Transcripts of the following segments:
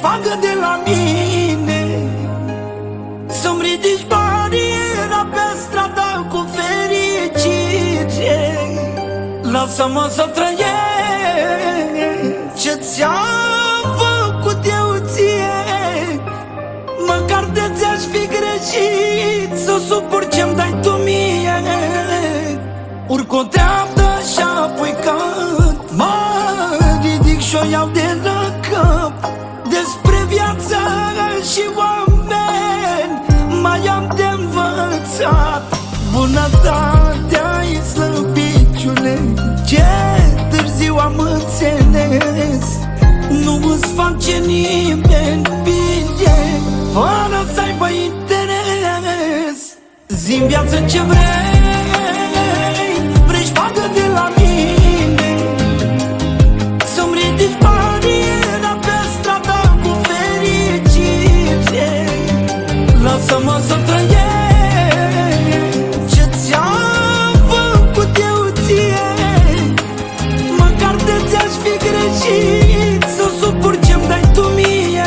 șpagă de la mine, să-mi ridici bariera pe strada cu fericire. Lasă-mă să trăiesc ce ți-am făcut eu ție, măcar de ți-aș fi greșit, să suport ce-mi dai tu mie. Urc o treaptă și apoi cânt, mă ridic și-o iau de răcăp. Despre viață și oameni mai am de învățat. Bunătatea-i slăbiciune, ce târziu am înțeles. Nu-ți face nimeni bine fără să aibă interes. Zi-mi viață ce vrei, vrei șpagă de la mine, să-mi ridici bariera pe strada cu fericire. Lasă-mă să trăiesc ce ți-am făcut eu ție, măcar de ți-aș fi greșit, să suport ce-mi dai tu mie.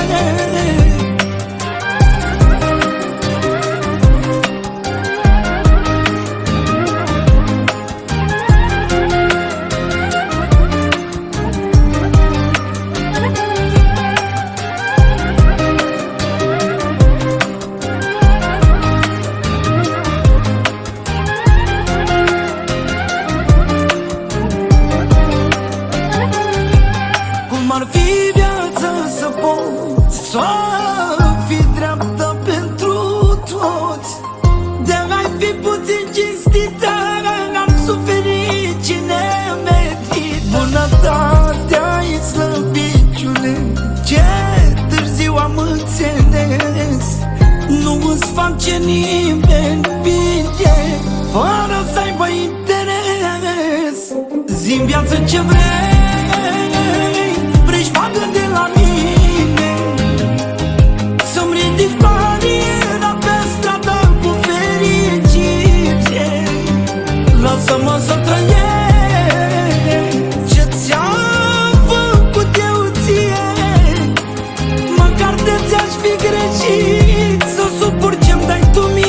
Ar fi viața să poți să fii dreaptă pentru toți, de ai fi puțin cinstită, am suferit ce ne-merit. Bunătatea-i slăbiciune, ce târziu am înțeles. Nu-ți face nimeni bine fără să aibă interes. Zi-mi viață ce vrei, vrei șpagă de la mine, să-mi ridici bariera pe strada cu fericire. Lasă-mă să trăiesc ce ți-am făcut eu ție, măcar de ți-aș fi greșit, să suport ce-mi dai tu mie.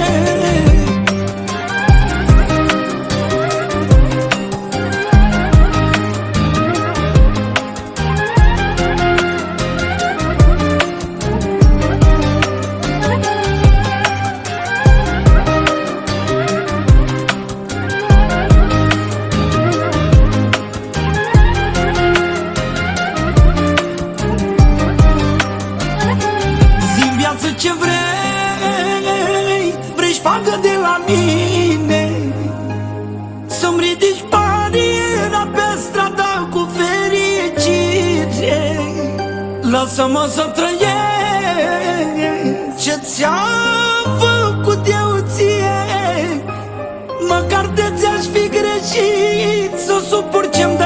Ce vrei, vrei șpagă de la mine, să-mi ridici bariera pe strada cu fericire. Lasă-mă să trăiesc ce ți-am făcut eu ție, măcar de ți-aș fi greșit, să suport ce-mi